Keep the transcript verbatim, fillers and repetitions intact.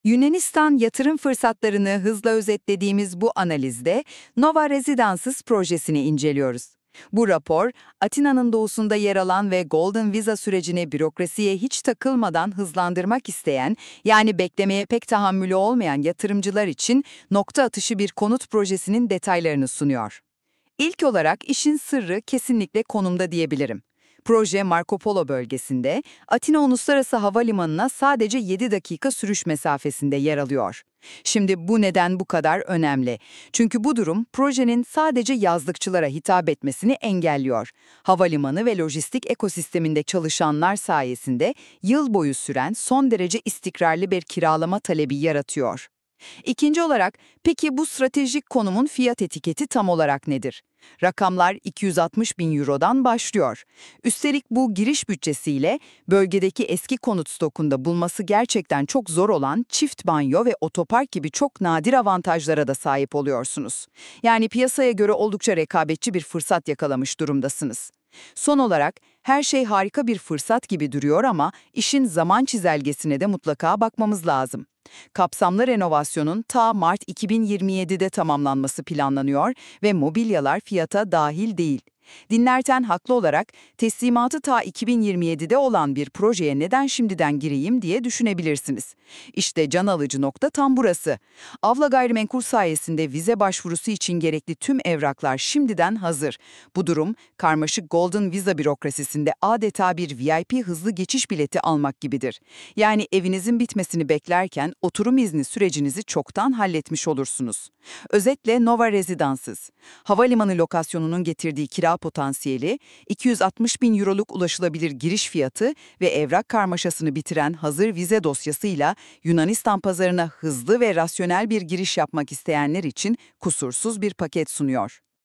Yunanistan yatırım fırsatlarını hızla özetlediğimiz bu analizde Nova Residences projesini inceliyoruz. Bu rapor, Atina'nın doğusunda yer alan ve Golden Visa sürecini bürokrasiye hiç takılmadan hızlandırmak isteyen, yani beklemeye pek tahammülü olmayan yatırımcılar için nokta atışı bir konut projesinin detaylarını sunuyor. İlk olarak işin sırrı kesinlikle konumda diyebilirim. Proje Marco Polo bölgesinde, Atina Uluslararası Havalimanı'na sadece yedi dakika sürüş mesafesinde yer alıyor. Şimdi bu neden bu kadar önemli? Çünkü bu durum projenin sadece yazlıkçılara hitap etmesini engelliyor. Havalimanı ve lojistik ekosisteminde çalışanlar sayesinde yıl boyu süren son derece istikrarlı bir kiralama talebi yaratıyor. İkinci olarak, peki bu stratejik konumun fiyat etiketi tam olarak nedir? Rakamlar iki yüz altmış bin eurodan başlıyor. Üstelik bu giriş bütçesiyle bölgedeki eski konut stokunda bulması gerçekten çok zor olan çift banyo ve otopark gibi çok nadir avantajlara da sahip oluyorsunuz. Yani piyasaya göre oldukça rekabetçi bir fırsat yakalamış durumdasınız. Son olarak, her şey harika bir fırsat gibi duruyor ama işin zaman çizelgesine de mutlaka bakmamız lazım. Kapsamlı renovasyonun ta Mart iki bin yirmi yedide tamamlanması planlanıyor ve mobilyalar fiyata dahil değil. Dinlerken haklı olarak teslimatı ta iki bin yirmi yedide olan bir projeye neden şimdiden gireyim diye düşünebilirsiniz. İşte can alıcı nokta tam burası. Avla Gayrimenkul sayesinde vize başvurusu için gerekli tüm evraklar şimdiden hazır. Bu durum, karmaşık Golden Visa bürokrasisinde adeta bir V I P hızlı geçiş bileti almak gibidir. Yani evinizin bitmesini beklerken oturum izni sürecinizi çoktan halletmiş olursunuz. Özetle Nova Residences, havalimanı lokasyonunun getirdiği kira potansiyeli, iki yüz altmış bin euroluk ulaşılabilir giriş fiyatı ve evrak karmaşasını bitiren hazır vize dosyasıyla Yunanistan pazarına hızlı ve rasyonel bir giriş yapmak isteyenler için kusursuz bir paket sunuyor.